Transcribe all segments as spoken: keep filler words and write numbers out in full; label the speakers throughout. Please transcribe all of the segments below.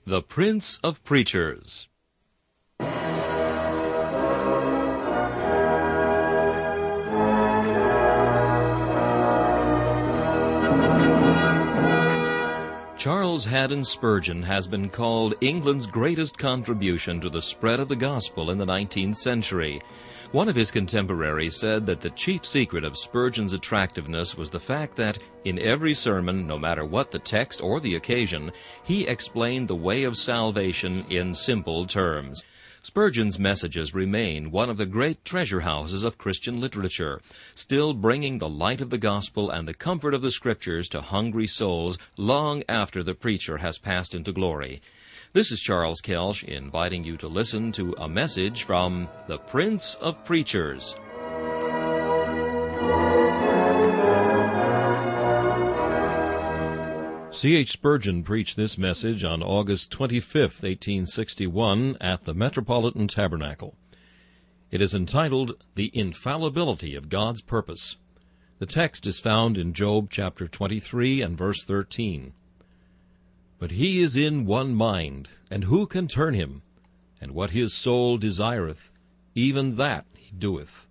Speaker 1: The Prince of Preachers. Charles Haddon Spurgeon has been called England's greatest contribution to the spread of the gospel in the nineteenth century. One of his contemporaries said that the chief secret of Spurgeon's attractiveness was the fact that, in every sermon, no matter what the text or the occasion, he explained the way of salvation in simple terms. Spurgeon's messages remain one of the great treasure houses of Christian literature, still bringing the light of the gospel and the comfort of the Scriptures to hungry souls long after the preacher has passed into glory. This is Charles Kelsch inviting you to listen to a message from the Prince of Preachers. C H Spurgeon preached this message on August twenty-fifth, eighteen sixty-one, at the Metropolitan Tabernacle. It is entitled, The Infallibility of God's Purpose. The text is found in Job chapter twenty-three and verse thirteen. But he is in one mind, and who can turn him? And what his soul desireth, even that he doeth.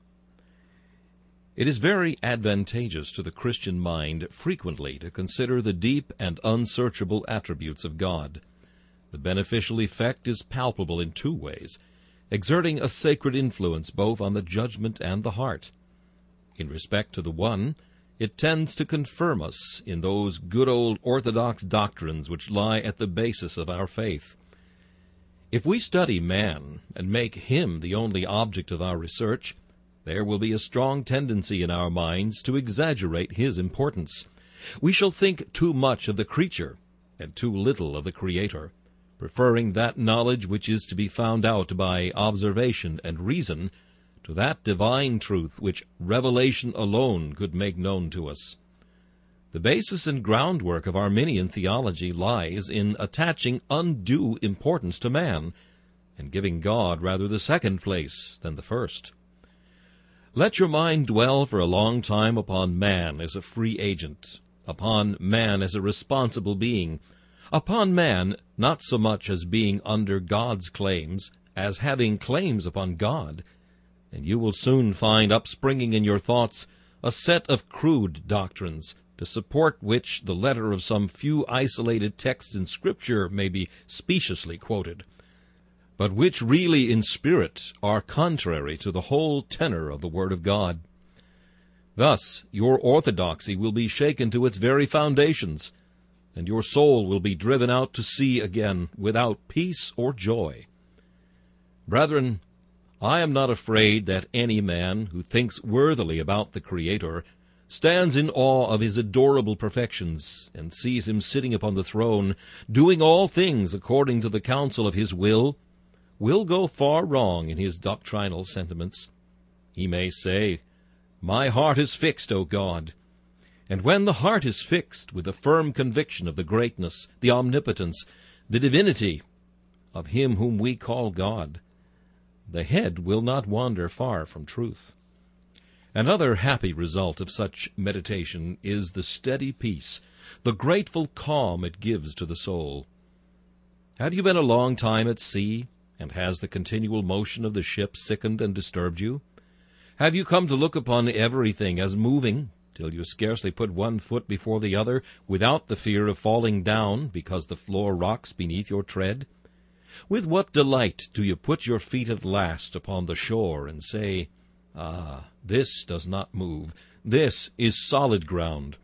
Speaker 1: It is very advantageous to the Christian mind frequently to consider the deep and unsearchable attributes of God. The beneficial effect is palpable in two ways, exerting a sacred influence both on the judgment and the heart. In respect to the one, it tends to confirm us in those good old orthodox doctrines which lie at the basis of our faith. If we study man and make him the only object of our research, there will be a strong tendency in our minds to exaggerate his importance. We shall think too much of the creature and too little of the Creator, preferring that knowledge which is to be found out by observation and reason to that divine truth which revelation alone could make known to us. The basis and groundwork of Arminian theology lies in attaching undue importance to man, and giving God rather the second place than the first. Let your mind dwell for a long time upon man as a free agent, upon man as a responsible being, upon man not so much as being under God's claims as having claims upon God, and you will soon find upspringing in your thoughts a set of crude doctrines, to support which the letter of some few isolated texts in Scripture may be speciously quoted, but which really in spirit are contrary to the whole tenor of the Word of God. Thus your orthodoxy will be shaken to its very foundations, and your soul will be driven out to sea again without peace or joy. Brethren, I am not afraid that any man who thinks worthily about the Creator stands in awe of his adorable perfections, and sees him sitting upon the throne, doing all things according to the counsel of his will, will go far wrong in his doctrinal sentiments. He may say, My heart is fixed, O God. And when the heart is fixed with a firm conviction of the greatness, the omnipotence, the divinity of him whom we call God, the head will not wander far from truth. Another happy result of such meditation is the steady peace, the grateful calm it gives to the soul. Have you been a long time at sea, and has the continual motion of the ship sickened and disturbed you? Have you come to look upon everything as moving, till you scarcely put one foot before the other, without the fear of falling down, because the floor rocks beneath your tread? With what delight do you put your feet at last upon the shore, and say, Ah, this does not move, this is solid ground.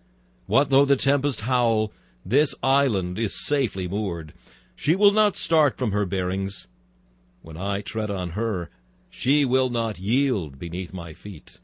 Speaker 1: What though the tempest howl, this island is safely moored. She will not start from her bearings. When I tread on her, she will not yield beneath my feet.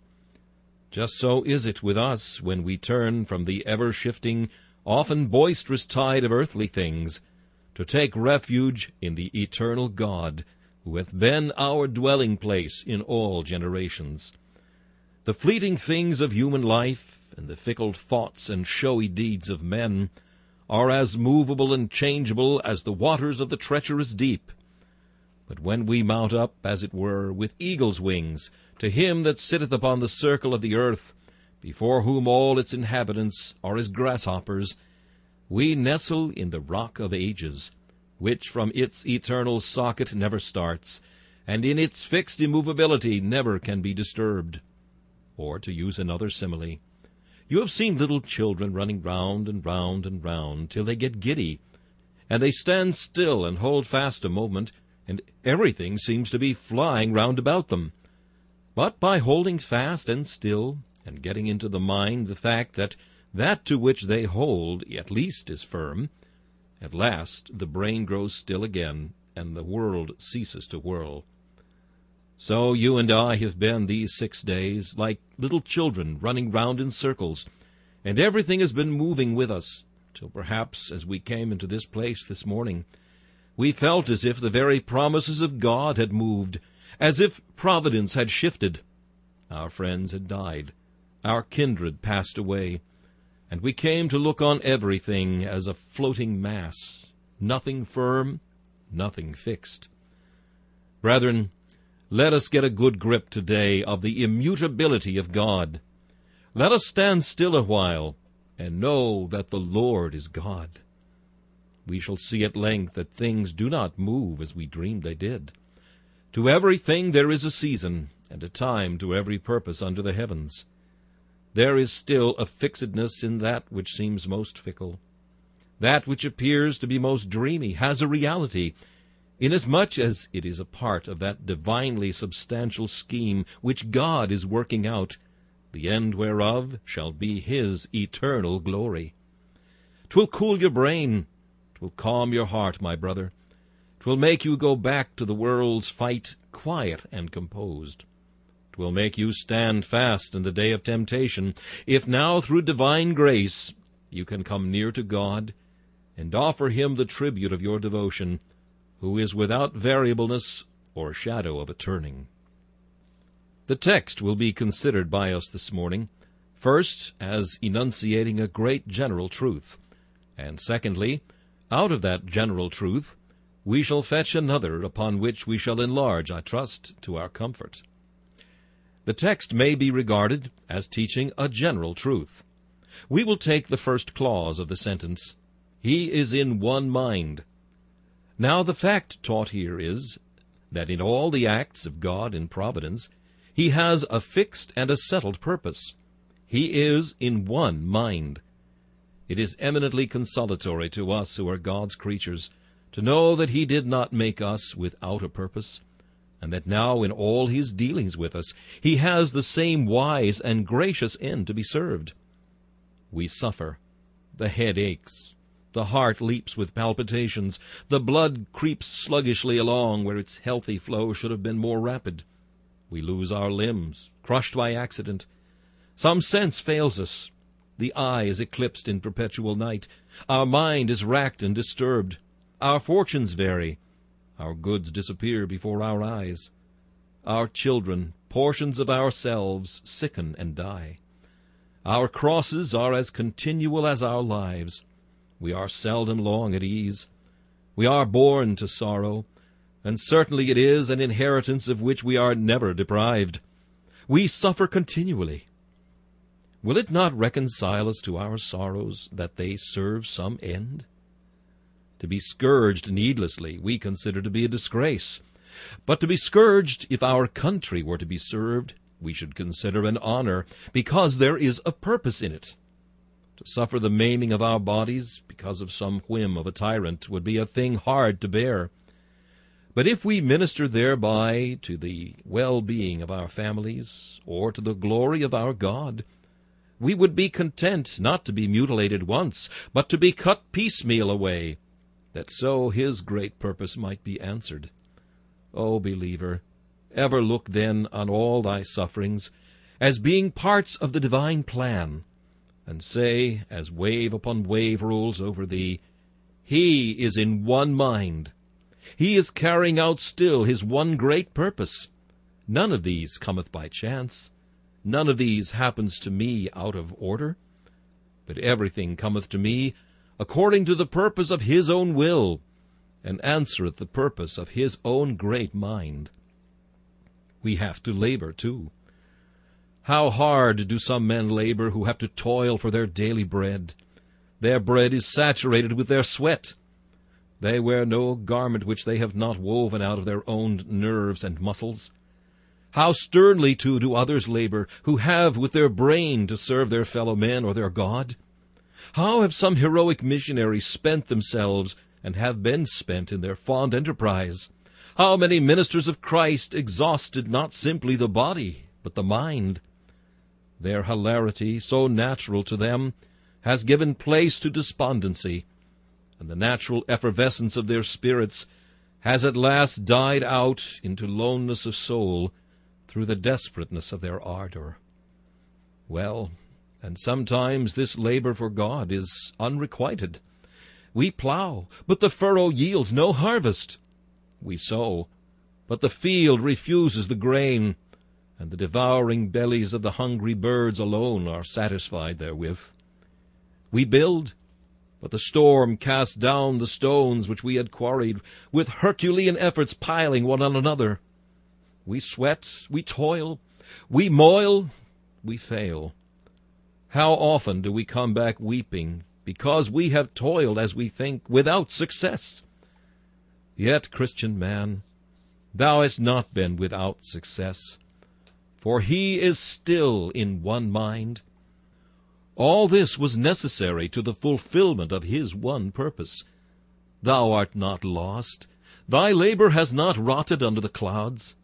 Speaker 1: Just so is it with us when we turn from the ever-shifting, often boisterous tide of earthly things, to take refuge in the eternal God, who hath been our dwelling place in all generations. The fleeting things of human life, and the fickle thoughts and showy deeds of men, are as movable and changeable as the waters of the treacherous deep. But when we mount up, as it were, with eagle's wings, to him that sitteth upon the circle of the earth, before whom all its inhabitants are as grasshoppers, we nestle in the rock of ages, which from its eternal socket never starts, and in its fixed immovability never can be disturbed. Or, to use another simile, you have seen little children running round and round and round till they get giddy, and they stand still and hold fast a moment, and everything seems to be flying round about them. But by holding fast and still, and getting into the mind the fact that that to which they hold at least is firm, at last the brain grows still again, and the world ceases to whirl. So you and I have been these six days like little children running round in circles, and everything has been moving with us, till perhaps as we came into this place this morning, we felt as if the very promises of God had moved, as if Providence had shifted. Our friends had died, our kindred passed away, and we came to look on everything as a floating mass, nothing firm, nothing fixed. Brethren, let us get a good grip today of the immutability of God. Let us stand still a while, and know that the Lord is God. We shall see at length that things do not move as we dreamed they did. To everything there is a season, and a time to every purpose under the heavens. There is still a fixedness in that which seems most fickle. That which appears to be most dreamy has a reality, inasmuch as it is a part of that divinely substantial scheme which God is working out, the end whereof shall be his eternal glory. 'Twill cool your brain, 'twill calm your heart, my brother. 'Twill make you go back to the world's fight quiet and composed. 'Twill make you stand fast in the day of temptation, if now through divine grace you can come near to God and offer him the tribute of your devotion, who is without variableness or shadow of a turning. The text will be considered by us this morning, first as enunciating a great general truth, and secondly, out of that general truth we shall fetch another upon which we shall enlarge, I trust, to our comfort. The text may be regarded as teaching a general truth. We will take the first clause of the sentence, "He is in one mind." Now the fact taught here is that in all the acts of God in providence, he has a fixed and a settled purpose. He is in one mind. It is eminently consolatory to us who are God's creatures to know that he did not make us without a purpose, and that now in all his dealings with us he has the same wise and gracious end to be served. We suffer. The head aches. The heart leaps with palpitations. The blood creeps sluggishly along where its healthy flow should have been more rapid. We lose our limbs, crushed by accident. Some sense fails us. The eye is eclipsed in perpetual night. Our mind is racked and disturbed. Our fortunes vary. Our goods disappear before our eyes. Our children, portions of ourselves, sicken and die. Our crosses are as continual as our lives. We are seldom long at ease. We are born to sorrow, and certainly it is an inheritance of which we are never deprived. We suffer continually. Will it not reconcile us to our sorrows that they serve some end? To be scourged needlessly we consider to be a disgrace, but to be scourged if our country were to be served we should consider an honor, because there is a purpose in it. To suffer the maiming of our bodies because of some whim of a tyrant would be a thing hard to bear. But if we minister thereby to the well-being of our families, or to the glory of our God, we would be content not to be mutilated once, but to be cut piecemeal away, that so his great purpose might be answered. O believer, ever look then on all thy sufferings as being parts of the divine plan, and say, as wave upon wave rolls over thee, he is in one mind. He is carrying out still his one great purpose. None of these cometh by chance. None of these happens to me out of order. But everything cometh to me according to the purpose of his own will, and answereth the purpose of his own great mind. We have to labor, too. How hard do some men labor who have to toil for their daily bread. Their bread is saturated with their sweat. They wear no garment which they have not woven out of their own nerves and muscles. How sternly, too, do others labor, who have with their brain to serve their fellow men or their God? How have some heroic missionaries spent themselves, and have been spent in their fond enterprise? How many ministers of Christ exhausted not simply the body, but the mind? Their hilarity, so natural to them, has given place to despondency, and the natural effervescence of their spirits has at last died out into loneness of soul through the desperateness of their ardor. Well, and sometimes this labor for God is unrequited. We plow, but the furrow yields no harvest. We sow, but the field refuses the grain, and the devouring bellies of the hungry birds alone are satisfied therewith. We build, but the storm casts down the stones which we had quarried, with Herculean efforts piling one on another. We sweat, we toil, we moil, we fail. How often do we come back weeping, because we have toiled, as we think, without success? Yet, Christian man, thou hast not been without success, for he is still in one mind. All this was necessary to the fulfillment of his one purpose. Thou art not lost. Thy labor has not rotted under the clouds.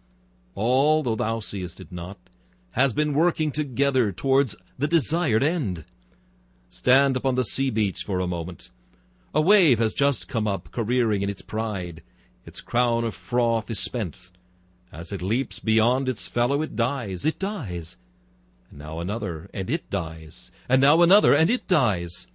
Speaker 1: All, though thou seest it not, has been working together towards the desired end. Stand upon the sea-beach for a moment. A wave has just come up, careering in its pride. Its crown of froth is spent. As it leaps beyond its fellow, it dies, it dies. And now another, and it dies. And now another, and it dies.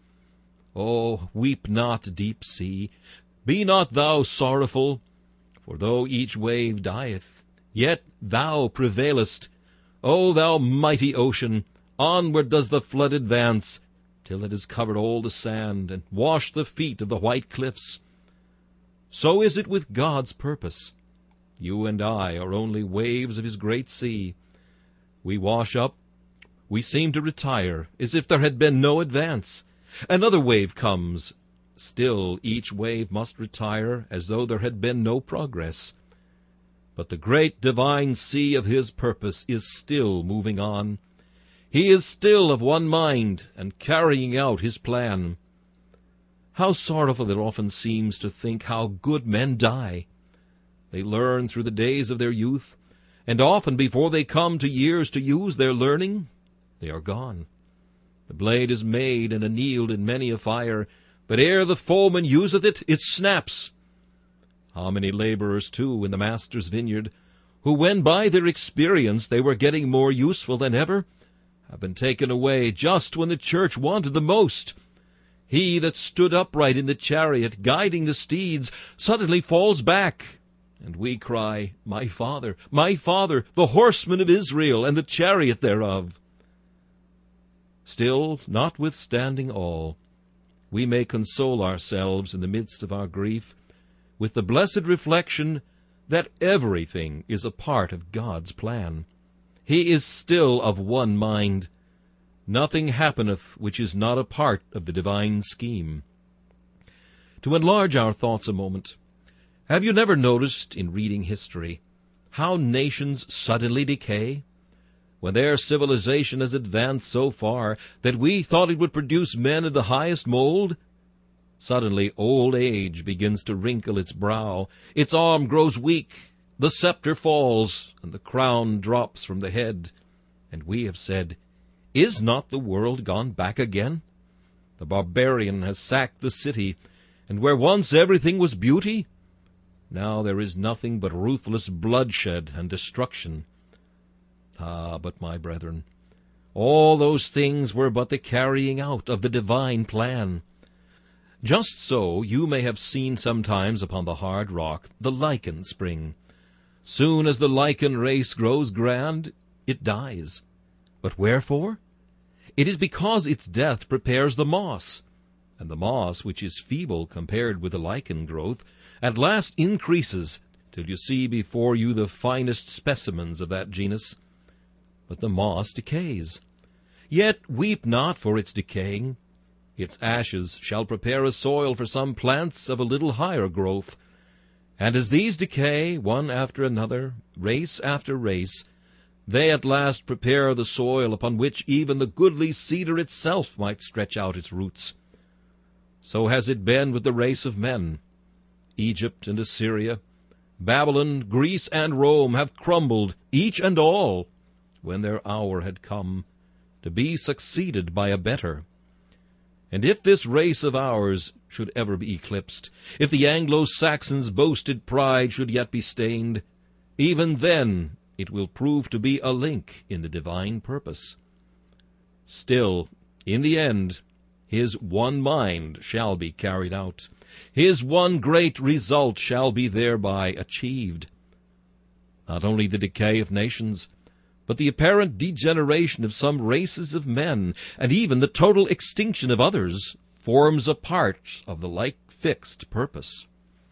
Speaker 1: Oh, weep not, deep sea. Be not thou sorrowful, for though each wave dieth, yet thou prevailest. O thou mighty ocean, onward does the flood advance, till it has covered all the sand, and washed the feet of the white cliffs. So is it with God's purpose. You and I are only waves of his great sea. We wash up, we seem to retire, as if there had been no advance. Another wave comes. Still each wave must retire, as though there had been no progress. But the great divine sea of his purpose is still moving on. He is still of one mind, and carrying out his plan. How sorrowful it often seems to think how good men die. They learn through the days of their youth, and often before they come to years to use their learning, they are gone. The blade is made and annealed in many a fire, but ere the foeman useth it, it snaps. How many laborers, too, in the Master's vineyard, who, when by their experience they were getting more useful than ever, have been taken away just when the church wanted the most. He that stood upright in the chariot, guiding the steeds, suddenly falls back, and we cry, My Father, my Father, the horsemen of Israel, and the chariot thereof. Still, notwithstanding all, we may console ourselves in the midst of our grief with the blessed reflection that everything is a part of God's plan. He is still of one mind. Nothing happeneth which is not a part of the divine scheme. To enlarge our thoughts a moment, have you never noticed in reading history how nations suddenly decay? When their civilization has advanced so far that we thought it would produce men of the highest mold, suddenly old age begins to wrinkle its brow, its arm grows weak, the scepter falls, and the crown drops from the head, and we have said, Is not the world gone back again? The barbarian has sacked the city, and where once everything was beauty, now there is nothing but ruthless bloodshed and destruction. Ah, but my brethren, all those things were but the carrying out of the divine plan. Just so you may have seen sometimes upon the hard rock the lichen spring. Soon as the lichen race grows grand, it dies. But wherefore? It is because its death prepares the moss, and the moss, which is feeble compared with the lichen growth, at last increases till you see before you the finest specimens of that genus. But the moss decays. Yet weep not for its decaying. Its ashes shall prepare a soil for some plants of a little higher growth. And as these decay, one after another, race after race, they at last prepare the soil upon which even the goodly cedar itself might stretch out its roots. So has it been with the race of men. Egypt and Assyria, Babylon, Greece, and Rome have crumbled, each and all, when their hour had come, to be succeeded by a better. And if this race of ours should ever be eclipsed, if the Anglo-Saxons' boasted pride should yet be stained, even then it will prove to be a link in the divine purpose. Still, in the end, his one mind shall be carried out. His one great result shall be thereby achieved. Not only the decay of nations, but the apparent degeneration of some races of men, and even the total extinction of others, forms a part of the like fixed purpose.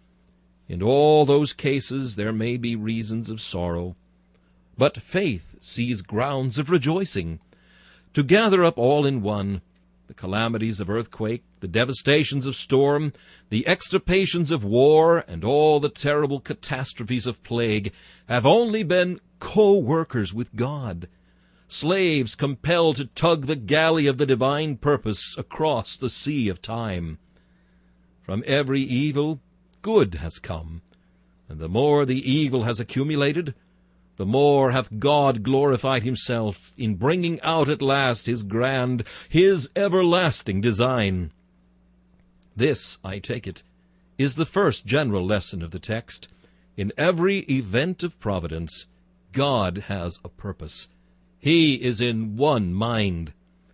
Speaker 1: In all those cases there may be reasons of sorrow, but faith sees grounds of rejoicing. To gather up all in one, the calamities of earthquake, the devastations of storm, the extirpations of war, and all the terrible catastrophes of plague, have only been co-workers with God, slaves compelled to tug the galley of the divine purpose across the sea of time. From every evil, good has come, and the more the evil has accumulated, the more hath God glorified himself in bringing out at last his grand, his everlasting design. This, I take it, is the first general lesson of the text. In every event of providence, God has a purpose. He is in one mind.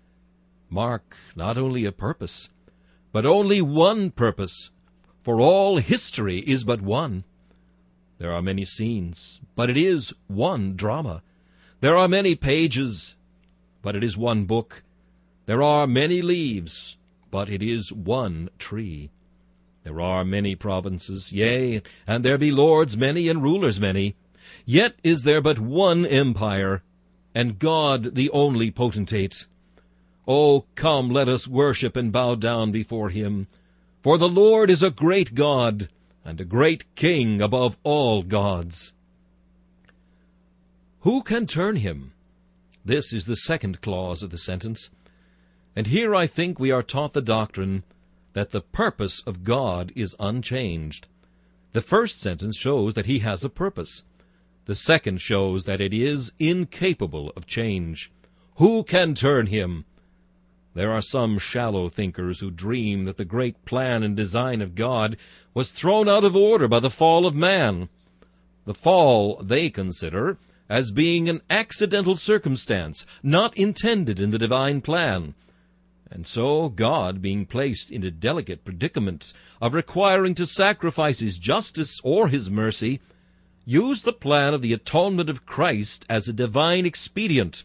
Speaker 1: Mark, not only a purpose, but only one purpose, for all history is but one. There are many scenes, but it is one drama. There are many pages, but it is one book. There are many leaves, but it is one tree. There are many provinces, yea, and there be lords many and rulers many. Yet is there but one empire, and God the only potentate. O come, let us worship and bow down before him. For the Lord is a great God, and a great King above all gods. Who can turn him? This is the second clause of the sentence. And here I think we are taught the doctrine that the purpose of God is unchanged. The first sentence shows that he has a purpose. The second shows that it is incapable of change. Who can turn him? There are some shallow thinkers who dream that the great plan and design of God was thrown out of order by the fall of man. The fall they consider as being an accidental circumstance, not intended in the divine plan. And so God, being placed in a delicate predicament of requiring to sacrifice his justice or his mercy, used the plan of the atonement of Christ as a divine expedient.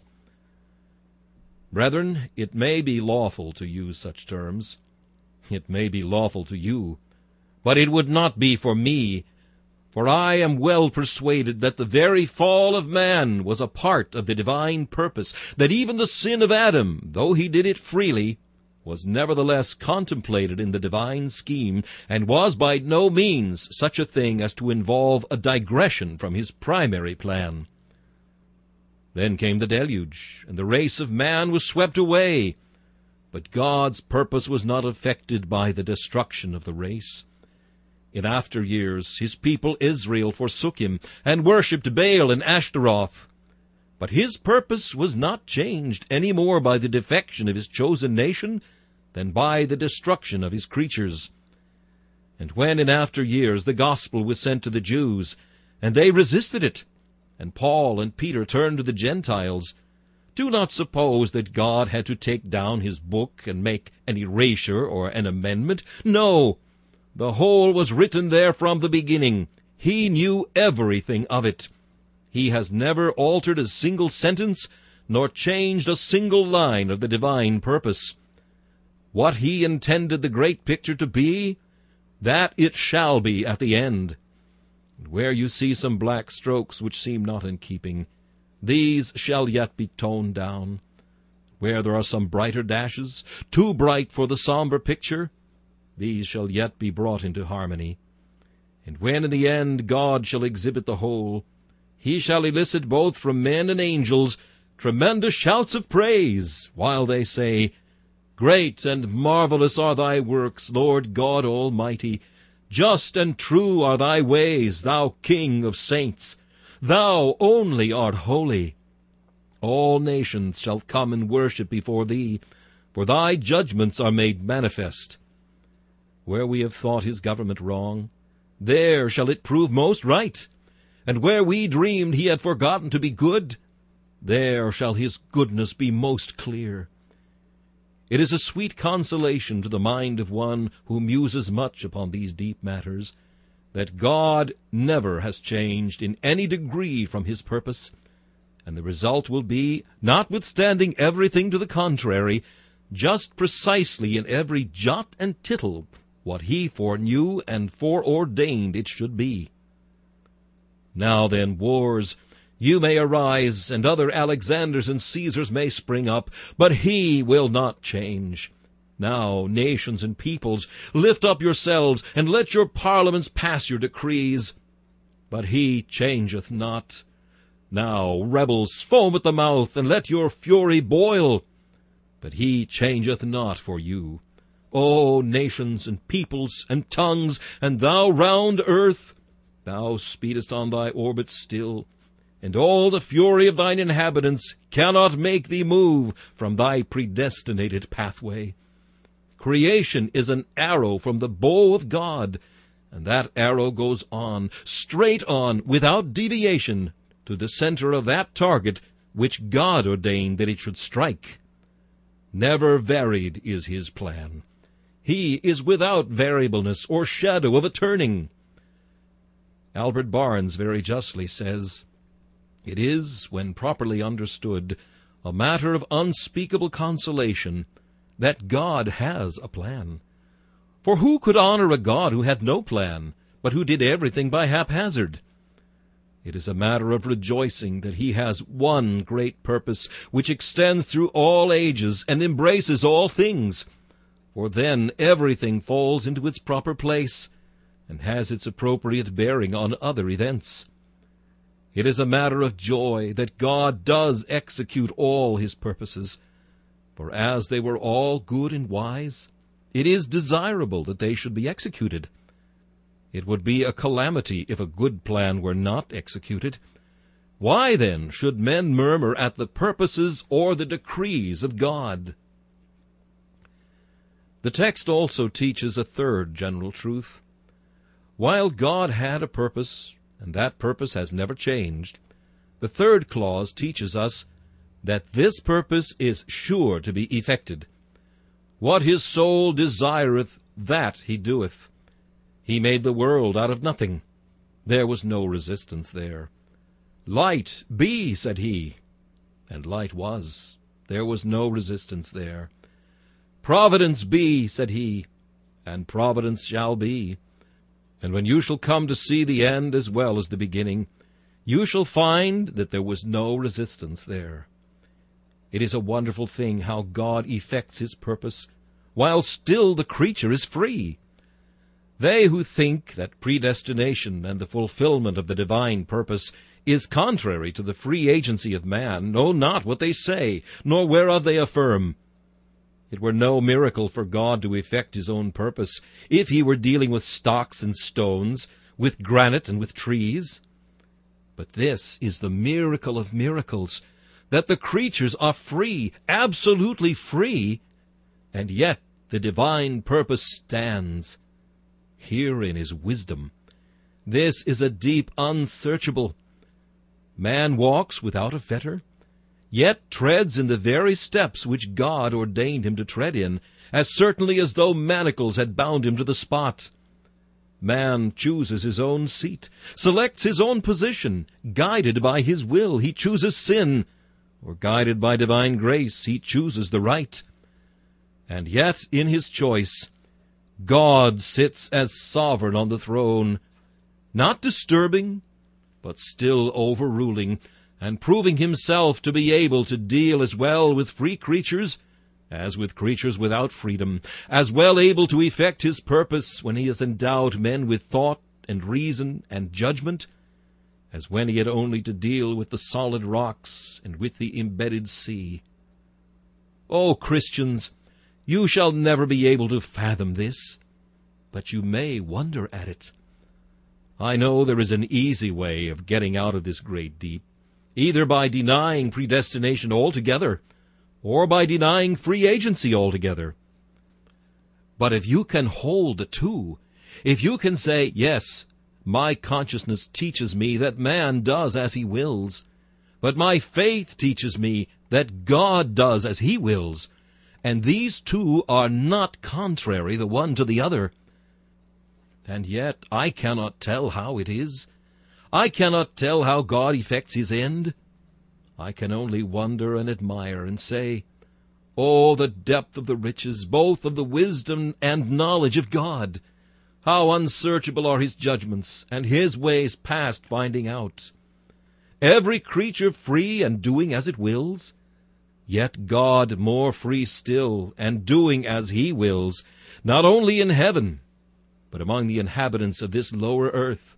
Speaker 1: Brethren, it may be lawful to use such terms. It may be lawful to you, but it would not be for me, for I am well persuaded that the very fall of man was a part of the divine purpose, that even the sin of Adam, though he did it freely, was nevertheless contemplated in the divine scheme, and was by no means such a thing as to involve a digression from his primary plan. Then came the deluge, and the race of man was swept away. But God's purpose was not affected by the destruction of the race. In after years his people Israel forsook him, and worshipped Baal and Ashtaroth. But his purpose was not changed any more by the defection of his chosen nation than by the destruction of his creatures. And when in after years the gospel was sent to the Jews, and they resisted it, and Paul and Peter turned to the Gentiles, do not suppose that God had to take down his book and make an erasure or an amendment. No, the whole was written there from the beginning. He knew everything of it. He has never altered a single sentence, nor changed a single line of the divine purpose. What he intended the great picture to be, that it shall be at the end. And where you see some black strokes which seem not in keeping, these shall yet be toned down. Where there are some brighter dashes, too bright for the somber picture, these shall yet be brought into harmony. And when in the end God shall exhibit the whole, he shall elicit both from men and angels tremendous shouts of praise, while they say, Great and marvelous are thy works, Lord God Almighty. Just and true are thy ways, thou King of saints. Thou only art holy. All nations shall come and worship before thee, for thy judgments are made manifest. Where we have thought his government wrong, there shall it prove most right. And where we dreamed he had forgotten to be good, there shall his goodness be most clear. It is a sweet consolation to the mind of one who muses much upon these deep matters, that God never has changed in any degree from his purpose, and the result will be, notwithstanding everything to the contrary, just precisely in every jot and tittle what he foreknew and foreordained it should be. Now then, wars, you may arise, and other Alexanders and Caesars may spring up, but he will not change. Now, nations and peoples, lift up yourselves, and let your parliaments pass your decrees. But he changeth not. Now, rebels, foam at the mouth, and let your fury boil. But he changeth not for you. O nations and peoples and tongues, and thou round earth, thou speedest on thy orbit still, and all the fury of thine inhabitants cannot make thee move from thy predestinated pathway. Creation is an arrow from the bow of God, and that arrow goes on, straight on, without deviation, to the center of that target which God ordained that it should strike. Never varied is his plan. He is without variableness or shadow of a turning. Albert Barnes very justly says, It is, when properly understood, a matter of unspeakable consolation that God has a plan. For who could honor a God who had no plan, but who did everything by haphazard? It is a matter of rejoicing that he has one great purpose which extends through all ages and embraces all things, for then everything falls into its proper place and has its appropriate bearing on other events. It is a matter of joy that God does execute all his purposes, for as they were all good and wise, it is desirable that they should be executed. It would be a calamity if a good plan were not executed. Why, then, should men murmur at the purposes or the decrees of God? The text also teaches a third general truth. While God had a purpose, and that purpose has never changed, the third clause teaches us that this purpose is sure to be effected. What his soul desireth, that he doeth. He made the world out of nothing. There was no resistance there. Light be, said he, and light was. There was no resistance there. Providence be, said he, and providence shall be. And when you shall come to see the end as well as the beginning, you shall find that there was no resistance there. It is a wonderful thing how God effects his purpose, while still the creature is free. They who think that predestination and the fulfillment of the divine purpose is contrary to the free agency of man know not what they say, nor whereof they affirm. It were no miracle for God to effect his own purpose if he were dealing with stocks and stones, with granite and with trees. But this is the miracle of miracles, that the creatures are free, absolutely free, and yet the divine purpose stands. Herein is wisdom. This is a deep unsearchable. Man walks without a fetter, yet treads in the very steps which God ordained him to tread in, as certainly as though manacles had bound him to the spot. Man chooses his own seat, selects his own position. Guided by his will, he chooses sin, or guided by divine grace, he chooses the right. And yet, in his choice, God sits as sovereign on the throne, not disturbing, but still overruling, and proving himself to be able to deal as well with free creatures as with creatures without freedom, as well able to effect his purpose when he has endowed men with thought and reason and judgment, as when he had only to deal with the solid rocks and with the embedded sea. O Christians, you shall never be able to fathom this, but you may wonder at it. I know there is an easy way of getting out of this great deep, either by denying predestination altogether, or by denying free agency altogether. But if you can hold the two, if you can say, yes, my consciousness teaches me that man does as he wills, but my faith teaches me that God does as he wills, and these two are not contrary the one to the other. And yet I cannot tell how it is. I cannot tell how God effects his end. I can only wonder and admire and say, oh, the depth of the riches, both of the wisdom and knowledge of God! How unsearchable are his judgments, and his ways past finding out! Every creature free and doing as it wills, yet God more free still, and doing as he wills, not only in heaven, but among the inhabitants of this lower earth.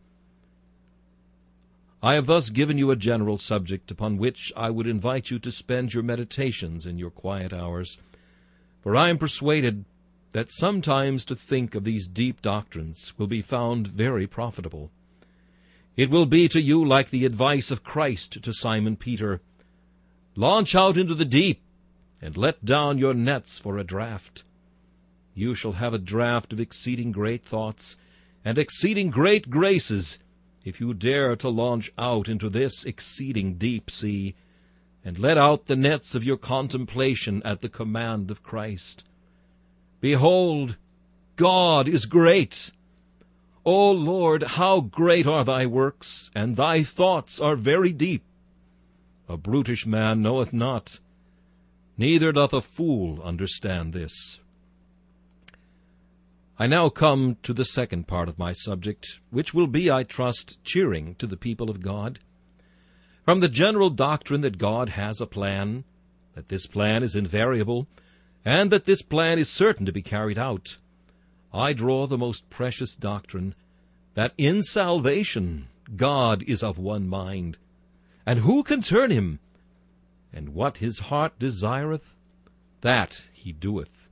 Speaker 1: I have thus given you a general subject upon which I would invite you to spend your meditations in your quiet hours, for I am persuaded that sometimes to think of these deep doctrines will be found very profitable. It will be to you like the advice of Christ to Simon Peter, launch out into the deep, and let down your nets for a draught. You shall have a draught of exceeding great thoughts, and exceeding great graces, if you dare to launch out into this exceeding deep sea, and let out the nets of your contemplation at the command of Christ. Behold, God is great! O Lord, how great are thy works, and thy thoughts are very deep! A brutish man knoweth not, neither doth a fool understand this. I now come to the second part of my subject, which will be, I trust, cheering to the people of God. From the general doctrine that God has a plan, that this plan is invariable, and that this plan is certain to be carried out, I draw the most precious doctrine, that in salvation God is of one mind, and who can turn him? And what his heart desireth, that he doeth.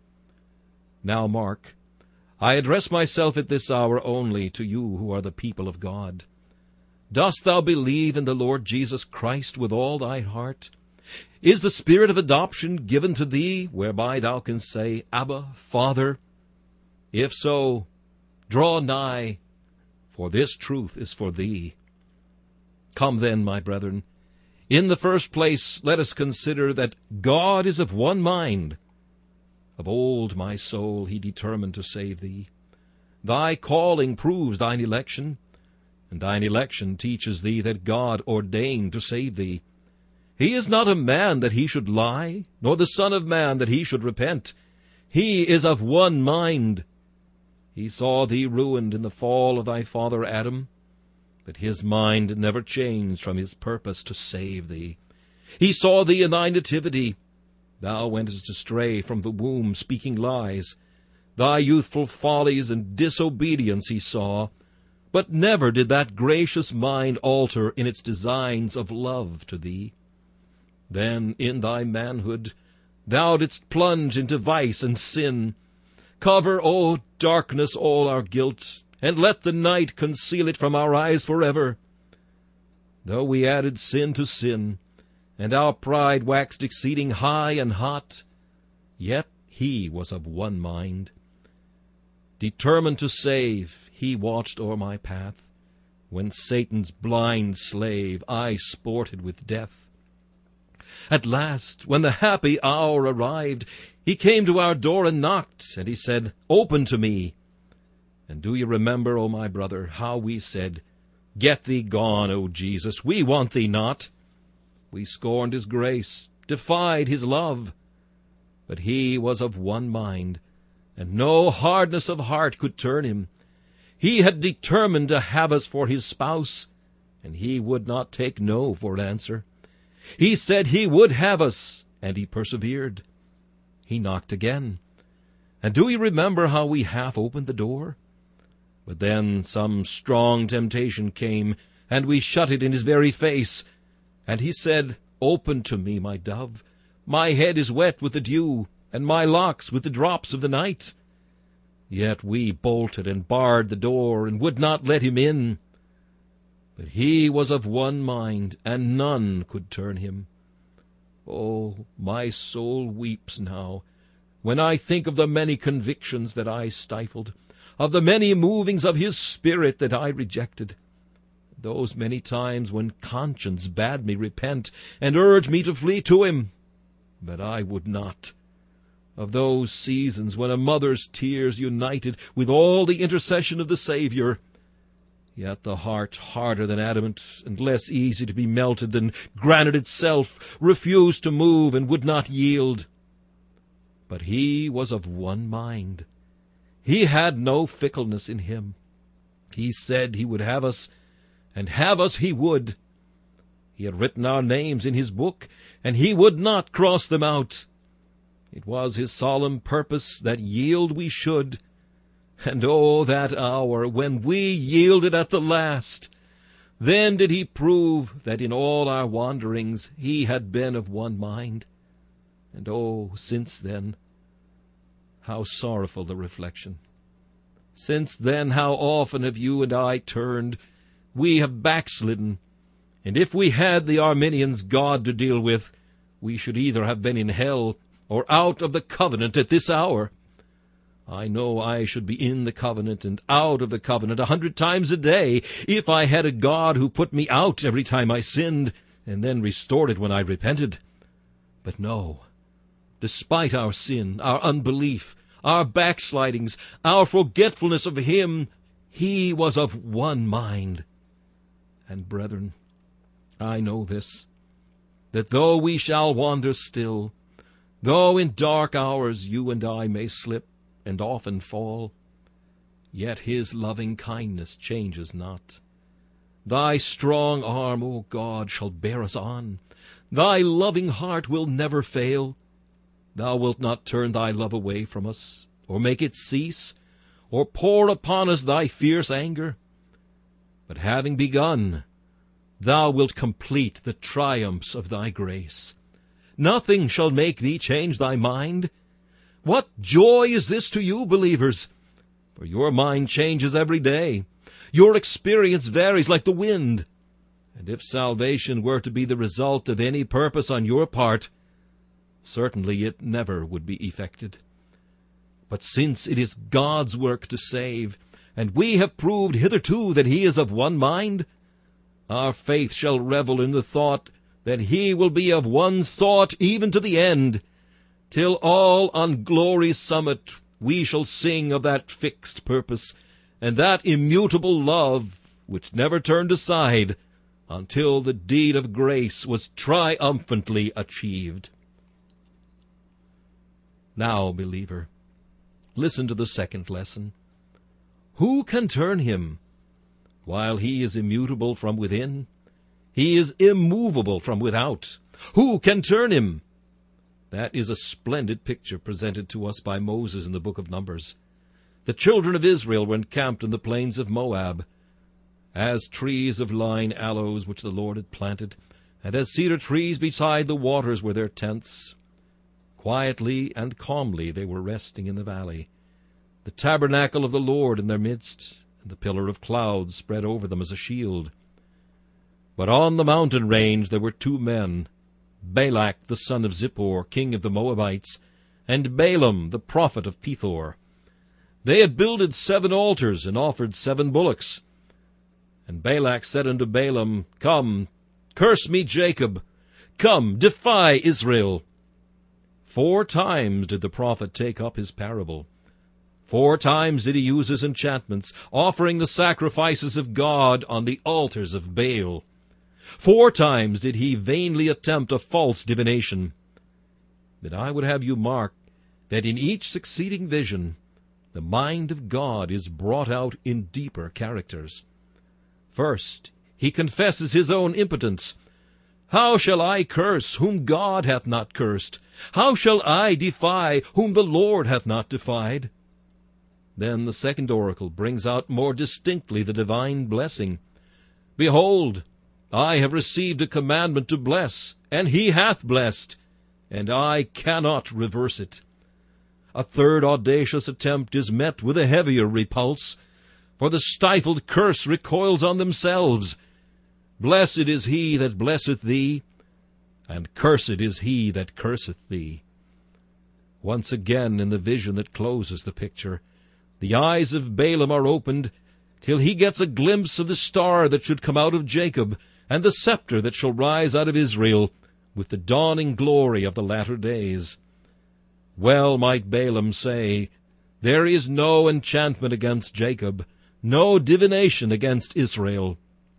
Speaker 1: Now mark, I address myself at this hour only to you who are the people of God. Dost thou believe in the Lord Jesus Christ with all thy heart? Is the spirit of adoption given to thee, whereby thou canst say, Abba, Father? If so, draw nigh, for this truth is for thee. Come then, my brethren, in the first place let us consider that God is of one mind. Of old, my soul, he determined to save thee. Thy calling proves thine election, and thine election teaches thee that God ordained to save thee. He is not a man that he should lie, nor the son of man that he should repent. He is of one mind. He saw thee ruined in the fall of thy father Adam, but his mind never changed from his purpose to save thee. He saw thee in thy nativity. Thou wentest astray from the womb, speaking lies. Thy youthful follies and disobedience he saw, but never did that gracious mind alter in its designs of love to thee. Then in thy manhood thou didst plunge into vice and sin. Cover, O darkness, all our guilt, and let the night conceal it from our eyes forever. Though we added sin to sin, and our pride waxed exceeding high and hot, yet he was of one mind. Determined to save, he watched o'er my path. When Satan's blind slave, I sported with death. At last, when the happy hour arrived, he came to our door and knocked, and he said, Open to me. And do you remember, O my brother, how we said, Get thee gone, O Jesus, we want thee not. We scorned his grace, defied his love. But he was of one mind, and no hardness of heart could turn him. He had determined to have us for his spouse, and he would not take no for an answer. He said he would have us, and he persevered. He knocked again. And do you remember how we half opened the door? But then some strong temptation came, and we shut it in his very face. And he said, Open to me, my dove. My head is wet with the dew, and my locks with the drops of the night. Yet we bolted and barred the door, and would not let him in. But he was of one mind, and none could turn him. Oh, my soul weeps now, when I think of the many convictions that I stifled, of the many movings of his spirit that I rejected, those many times when conscience bade me repent, and urged me to flee to him. But I would not. Of those seasons when a mother's tears united with all the intercession of the Saviour, yet the heart, harder than adamant, and less easy to be melted than granite itself, refused to move and would not yield. But he was of one mind. He had no fickleness in him. He said he would have us, and have us he would. He had written our names in his book, and he would not cross them out. It was his solemn purpose that yield we should. And oh, that hour when we yielded at the last! Then did he prove that in all our wanderings he had been of one mind. And oh, since then, how sorrowful the reflection! Since then, how often have you and I turned? We have backslidden, and if we had the Arminians' God to deal with, we should either have been in hell or out of the covenant at this hour. I know I should be in the covenant and out of the covenant a hundred times a day if I had a God who put me out every time I sinned and then restored it when I repented. But no, despite our sin, our unbelief, our backslidings, our forgetfulness of him, he was of one mind. And brethren, I know this, that though we shall wander still, though in dark hours you and I may slip and often fall, yet his loving kindness changes not. Thy strong arm, O God, shall bear us on. Thy loving heart will never fail. Thou wilt not turn thy love away from us, or make it cease, or pour upon us thy fierce anger. But having begun, thou wilt complete the triumphs of thy grace. Nothing shall make thee change thy mind. What joy is this to you, believers? For your mind changes every day. Your experience varies like the wind. And if salvation were to be the result of any purpose on your part, certainly it never would be effected. But since it is God's work to save, and we have proved hitherto that he is of one mind, our faith shall revel in the thought that he will be of one thought even to the end, till all on glory's summit we shall sing of that fixed purpose, and that immutable love which never turned aside until the deed of grace was triumphantly achieved. Now, believer, listen to the second lesson. Who can turn him? While he is immutable from within, he is immovable from without. Who can turn him? That is a splendid picture presented to us by Moses in the book of Numbers. The children of Israel were encamped in the plains of Moab, as trees of lign aloes which the Lord had planted, and as cedar trees beside the waters were their tents. Quietly and calmly they were resting in the valley, the tabernacle of the Lord in their midst, and the pillar of clouds spread over them as a shield. But on the mountain range there were two men, Balak the son of Zippor, king of the Moabites, and Balaam the prophet of Pethor. They had builded seven altars, and offered seven bullocks. And Balak said unto Balaam, Come, curse me Jacob. Come, defy Israel. Four times did the prophet take up his parable. Four times did he use his enchantments, offering the sacrifices of God on the altars of Baal. Four times did he vainly attempt a false divination. But I would have you mark that in each succeeding vision the mind of God is brought out in deeper characters. First, he confesses his own impotence. How shall I curse whom God hath not cursed? How shall I defy whom the Lord hath not defied? Then the second oracle brings out more distinctly the divine blessing. Behold, I have received a commandment to bless, and he hath blessed, and I cannot reverse it. A third audacious attempt is met with a heavier repulse, for the stifled curse recoils on themselves. Blessed is he that blesseth thee, and cursed is he that curseth thee. Once again, in the vision that closes the picture, the eyes of Balaam are opened, till he gets a glimpse of the star that should come out of Jacob, and the scepter that shall rise out of Israel, with the dawning glory of the latter days. Well might Balaam say, There is no enchantment against Jacob, no divination against Israel.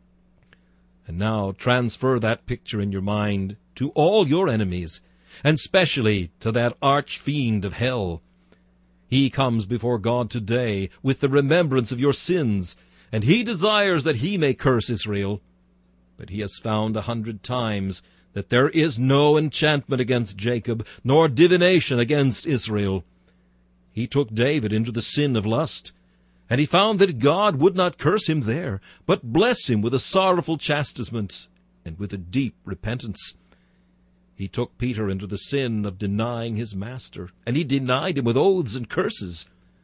Speaker 1: And now transfer that picture in your mind to all your enemies, and specially to that arch-fiend of hell. He comes before God today with the remembrance of your sins, and he desires that he may curse Israel. But he has found a hundred times that there is no enchantment against Jacob, nor divination against Israel. He took David into the sin of lust, and he found that God would not curse him there, but bless him with a sorrowful chastisement and with a deep repentance. He took Peter into the sin of denying his master, and he denied him with oaths and curses.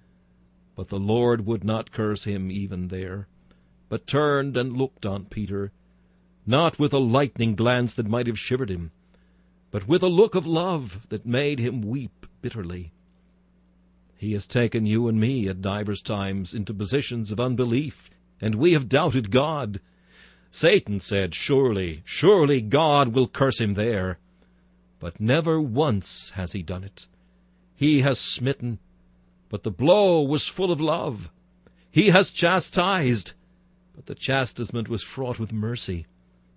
Speaker 1: But the Lord would not curse him even there, but turned and looked on Peter, not with a lightning glance that might have shivered him, but with a look of love that made him weep bitterly. He has taken you and me at divers times into positions of unbelief, and we have doubted God. Satan said, Surely, surely God will curse him there. But never once has he done it. He has smitten, but the blow was full of love. He has chastised, but the chastisement was fraught with mercy.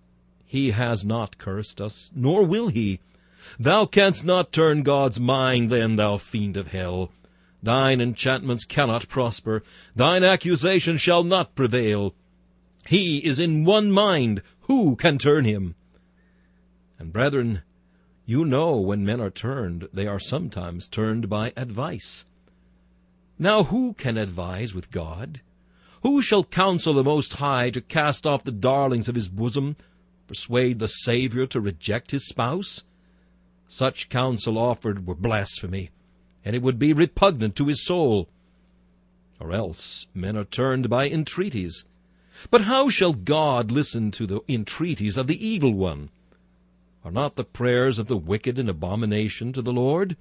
Speaker 1: He has not cursed us, nor will he. Thou canst not turn God's mind then, thou fiend of hell. Thine enchantments cannot prosper. Thine accusation shall not prevail. He is in one mind. Who can turn him? And brethren, you know when men are turned, they are sometimes turned by advice. Now who can advise with God? Who shall counsel the Most High to cast off the darlings of his bosom, persuade the Savior to reject his spouse? Such counsel offered were blasphemy, and it would be repugnant to his soul. Or else men are turned by entreaties. But how shall God listen to the entreaties of the evil one? Are not the prayers of the wicked an abomination to the Lord?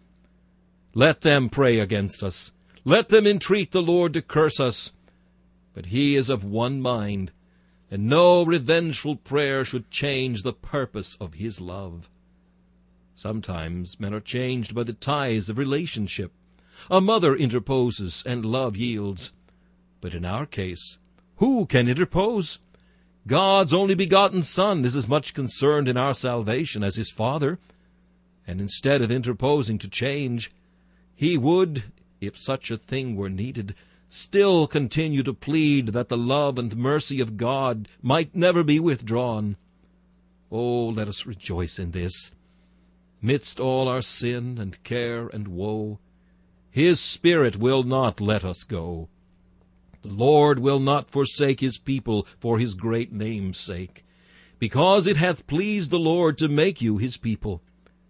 Speaker 1: Let them pray against us. Let them entreat the Lord to curse us. But he is of one mind, and no revengeful prayer should change the purpose of his love. Sometimes men are changed by the ties of relationship. A mother interposes, and love yields. But in our case, who can interpose? God's only begotten Son is as much concerned in our salvation as his Father, and instead of interposing to change, he would, if such a thing were needed, still continue to plead that the love and mercy of God might never be withdrawn. Oh, let us rejoice in this. Midst all our sin and care and woe, his Spirit will not let us go. The Lord will not forsake his people for his great name's sake, because it hath pleased the Lord to make you his people.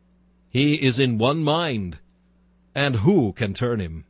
Speaker 1: He is in one mind, and who can turn him?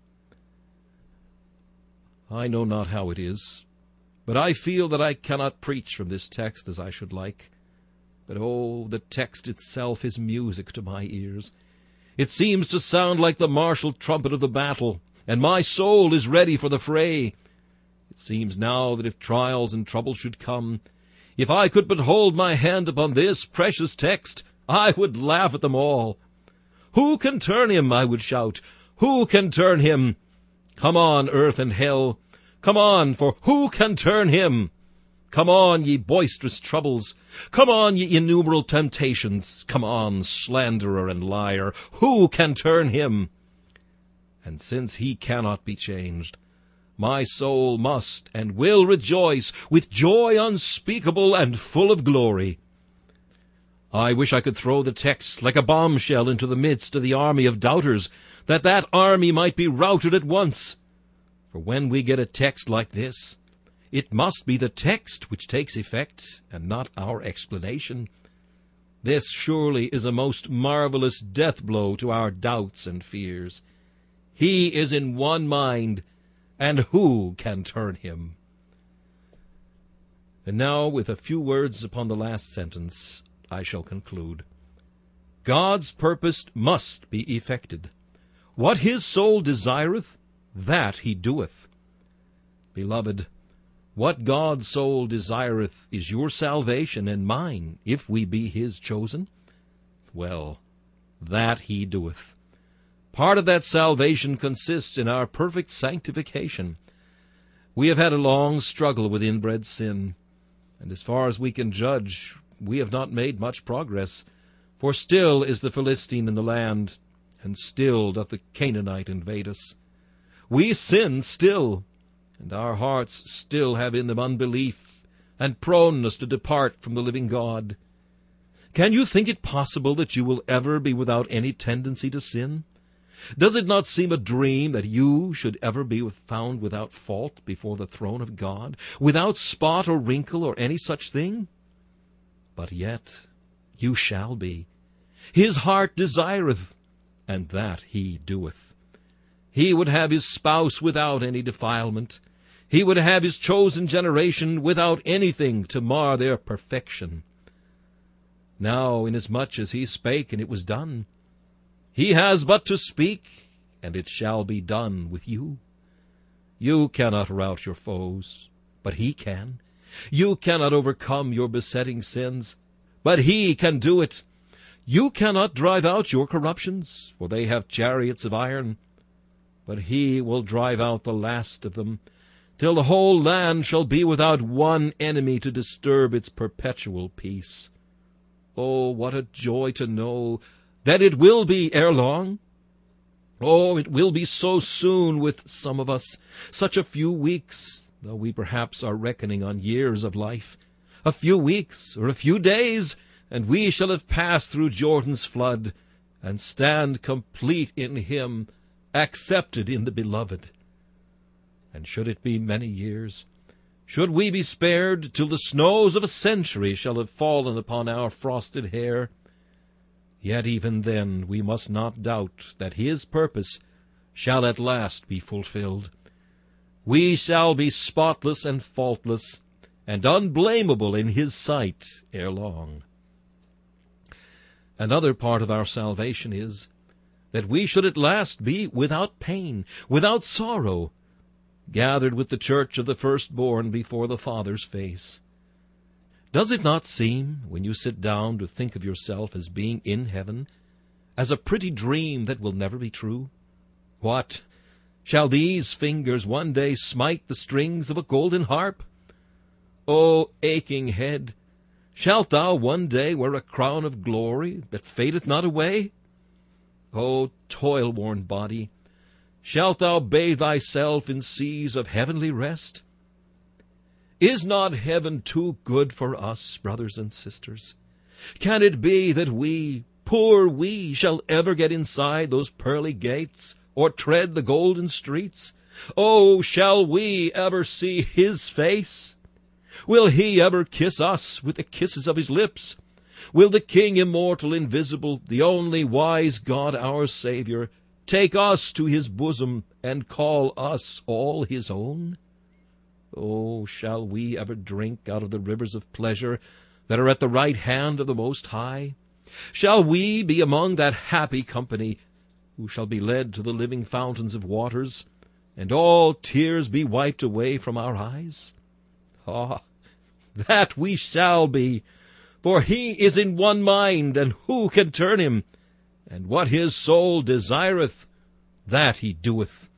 Speaker 1: I know not how it is, but I feel that I cannot preach from this text as I should like. But oh, the text itself is music to my ears. It seems to sound like the martial trumpet of the battle, and my soul is ready for the fray. It seems now that if trials and troubles should come, if I could but hold my hand upon this precious text, I would laugh at them all. Who can turn him, I would shout. Who can turn him? Come on, earth and hell. Come on, for who can turn him? Come on, ye boisterous troubles. Come on, ye innumerable temptations. Come on, slanderer and liar. Who can turn him? And since he cannot be changed, my soul must and will rejoice with joy unspeakable and full of glory. I wish I could throw the text like a bombshell into the midst of the army of doubters, that that army might be routed at once. For when we get a text like this, it must be the text which takes effect, and not our explanation. This surely is a most marvelous death-blow to our doubts and fears. He is in one mind, and who can turn him? And now, with a few words upon the last sentence, I shall conclude. God's purpose must be effected. What his soul desireth, that he doeth. Beloved, what God's soul desireth is your salvation and mine, if we be his chosen. Well, that he doeth. Part of that salvation consists in our perfect sanctification. We have had a long struggle with inbred sin, and as far as we can judge, we have not made much progress, for still is the Philistine in the land, and still doth the Canaanite invade us. We sin still, and our hearts still have in them unbelief and proneness to depart from the living God. Can you think it possible that you will ever be without any tendency to sin? Does it not seem a dream that you should ever be found without fault before the throne of God, without spot or wrinkle or any such thing? But yet you shall be. His heart desireth, and that he doeth. He would have his spouse without any defilement. He would have his chosen generation without anything to mar their perfection. Now, inasmuch as he spake, and it was done, he has but to speak, and it shall be done with you. You cannot rout your foes, but he can. You cannot overcome your besetting sins, but he can do it. You cannot drive out your corruptions, for they have chariots of iron, but he will drive out the last of them, till the whole land shall be without one enemy to disturb its perpetual peace. Oh, what a joy to know that it will be ere long! Oh, it will be so soon with some of us, such a few weeks, though we perhaps are reckoning on years of life. A few weeks, or a few days, and we shall have passed through Jordan's flood, and stand complete in him, accepted in the Beloved. And should it be many years, should we be spared till the snows of a century shall have fallen upon our frosted hair, yet even then we must not doubt that his purpose shall at last be fulfilled. We shall be spotless and faultless, and unblameable in his sight ere long. Another part of our salvation is that we should at last be without pain, without sorrow, gathered with the church of the firstborn before the Father's face. Does it not seem, when you sit down to think of yourself as being in heaven, as a pretty dream that will never be true? What? Shall these fingers one day smite the strings of a golden harp? O aching head, shalt thou one day wear a crown of glory that fadeth not away? O toil-worn body, shalt thou bathe thyself in seas of heavenly rest? Is not heaven too good for us, brothers and sisters? Can it be that we, poor we, shall ever get inside those pearly gates, or tread the golden streets? Oh, shall we ever see his face? Will he ever kiss us with the kisses of his lips? Will the King immortal, invisible, the only wise God, our Savior, take us to his bosom and call us all his own? Oh, shall we ever drink out of the rivers of pleasure that are at the right hand of the Most High? Shall we be among that happy company who shall be led to the living fountains of waters, and all tears be wiped away from our eyes? Ah, that we shall be, for he is in one mind, and who can turn him? And what his soul desireth, that he doeth.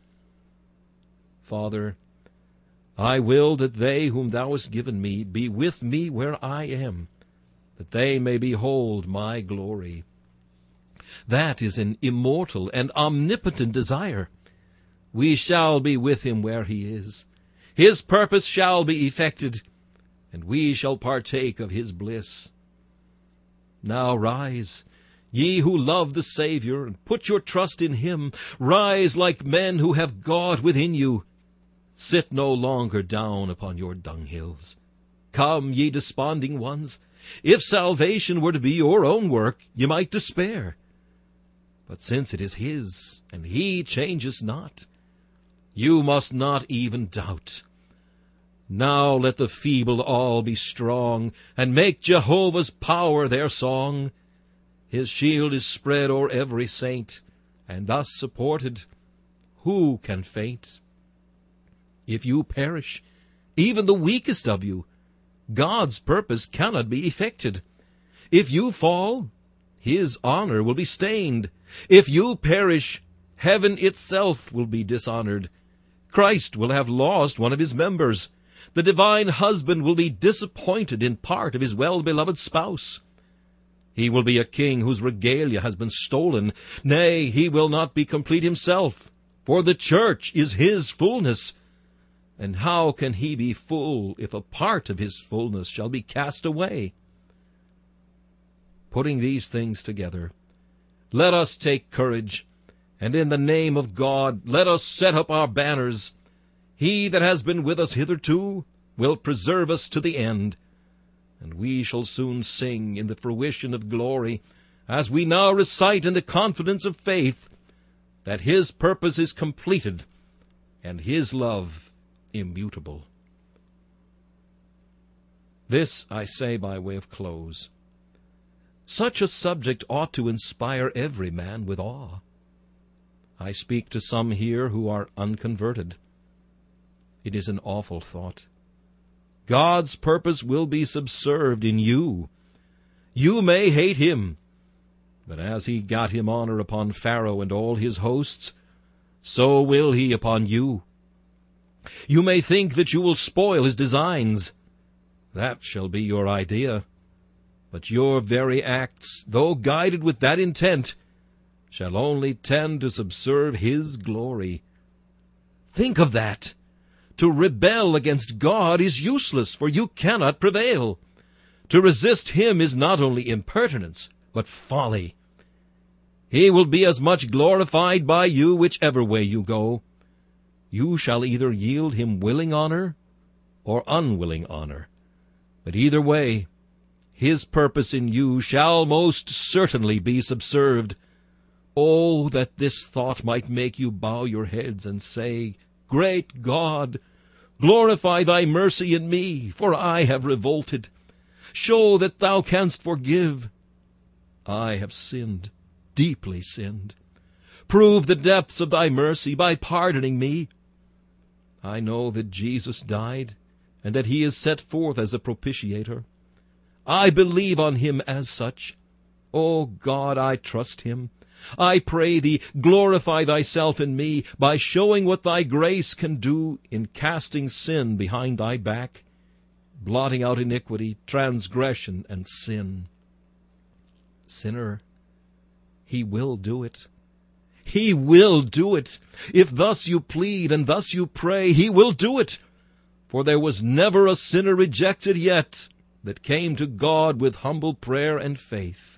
Speaker 1: Father, I will that they whom thou hast given me be with me where I am, that they may behold my glory. That is an immortal and omnipotent desire. We shall be with him where he is. His purpose shall be effected, and we shall partake of his bliss. Now rise, ye who love the Savior, and put your trust in him. Rise like men who have God within you. Sit no longer down upon your dunghills. Come, ye desponding ones. If salvation were to be your own work, ye might despair. But since it is his, and he changes not, you must not even doubt. Now let the feeble all be strong, and make Jehovah's power their song. His shield is spread o'er every saint, and thus supported, who can faint? If you perish, even the weakest of you, God's purpose cannot be effected. If you fall, his honor will be stained. If you perish, heaven itself will be dishonored. Christ will have lost one of his members. The divine husband will be disappointed in part of his well-beloved spouse. He will be a king whose regalia has been stolen. Nay, he will not be complete himself, for the church is his fullness. And how can he be full if a part of his fullness shall be cast away? Putting these things together, let us take courage, and in the name of God let us set up our banners. He that has been with us hitherto will preserve us to the end, and we shall soon sing in the fruition of glory, as we now recite in the confidence of faith, that his purpose is completed, and his love immutable. This I say by way of close. Such a subject ought to inspire every man with awe. I speak to some here who are unconverted. It is an awful thought. God's purpose will be subserved in you. You may hate him, but as he got him honor upon Pharaoh and all his hosts, so will he upon you. You may think that you will spoil his designs. That shall be your idea. But your very acts, though guided with that intent, shall only tend to subserve his glory. Think of that. To rebel against God is useless, for you cannot prevail. To resist him is not only impertinence, but folly. He will be as much glorified by you whichever way you go. You shall either yield him willing honor or unwilling honor. But either way, his purpose in you shall most certainly be subserved. Oh, that this thought might make you bow your heads and say, Great God, glorify thy mercy in me, for I have revolted. Show that thou canst forgive. I have sinned, deeply sinned. Prove the depths of thy mercy by pardoning me. I know that Jesus died, and that he is set forth as a propitiator. I believe on him as such. O God, I trust him. I pray thee, glorify thyself in me by showing what thy grace can do in casting sin behind thy back, blotting out iniquity, transgression, and sin. Sinner, he will do it. He will do it. If thus you plead and thus you pray, he will do it. For there was never a sinner rejected yet that came to God with humble prayer and faith.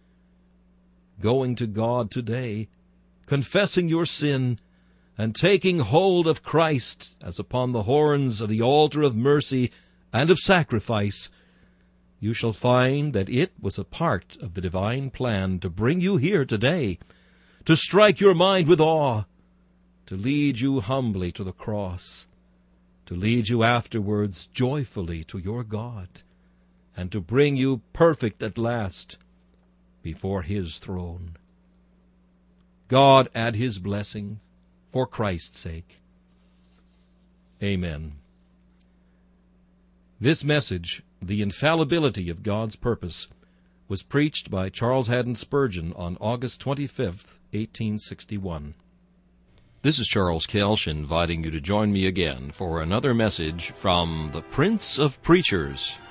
Speaker 1: Going to God today, confessing your sin, and taking hold of Christ as upon the horns of the altar of mercy and of sacrifice, you shall find that it was a part of the divine plan to bring you here today, to strike your mind with awe, to lead you humbly to the cross, to lead you afterwards joyfully to your God, and to bring you perfect at last before his throne. God add his blessing for Christ's sake. Amen. This message, The Infallibility of God's Purpose, was preached by Charles Haddon Spurgeon on August twenty-fifth, eighteen sixty-one. This is Charles Kelsch inviting you to join me again for another message from the Prince of Preachers,